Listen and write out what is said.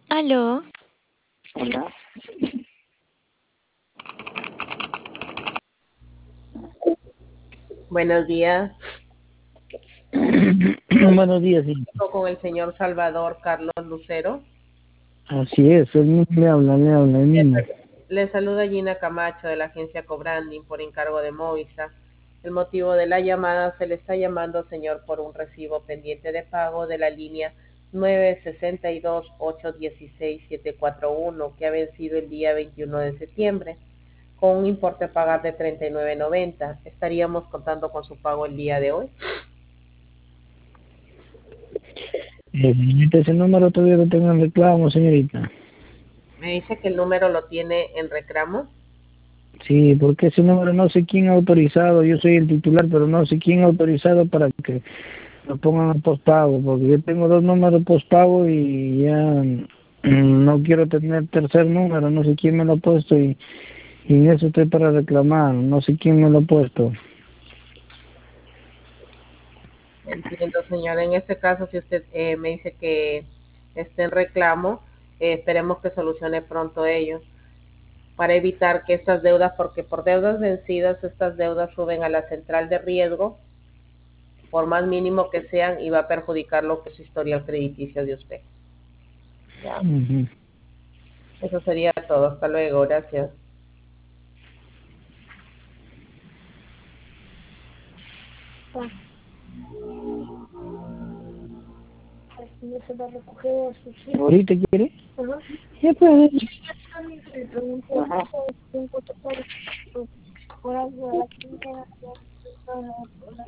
Aló, Hola, Buenos días. buenos días, sí. Con el señor Salvador Carlos Lucero. Así es, él mismo le habla, él Le, mismo. sal- le saluda Gina Camacho de la agencia Cobranding por encargo de Movisa. El motivo de la llamada: se le está llamando, señor, por un recibo pendiente de pago de la línea 962-816-741 que ha vencido el día 21 de septiembre con un importe a pagar de 39.90. Estaríamos contando con su pago el día de hoy. Señorita, ese número todavía lo tengo en reclamo, señorita. Me dice que el número lo tiene en reclamo. Sí, porque ese número no sé quién ha autorizado, yo soy el titular, pero no sé quién ha autorizado para que lo pongan a postpago, porque yo tengo dos números postpago y ya no quiero tener tercer número, no sé quién me lo ha puesto y en eso estoy para reclamar, no sé quién me lo ha puesto. Entiendo, señora. En este caso, si usted me dice que esté en reclamo, esperemos que solucione pronto ello para evitar que estas deudas, porque por deudas vencidas, estas deudas suben a la central de riesgo, por más mínimo que sean, y va a perjudicar lo que es su historial crediticio de usted. Ya, Ujú. eso sería todo. Hasta luego. Gracias. ¿Ahorita quiere? Ya puede.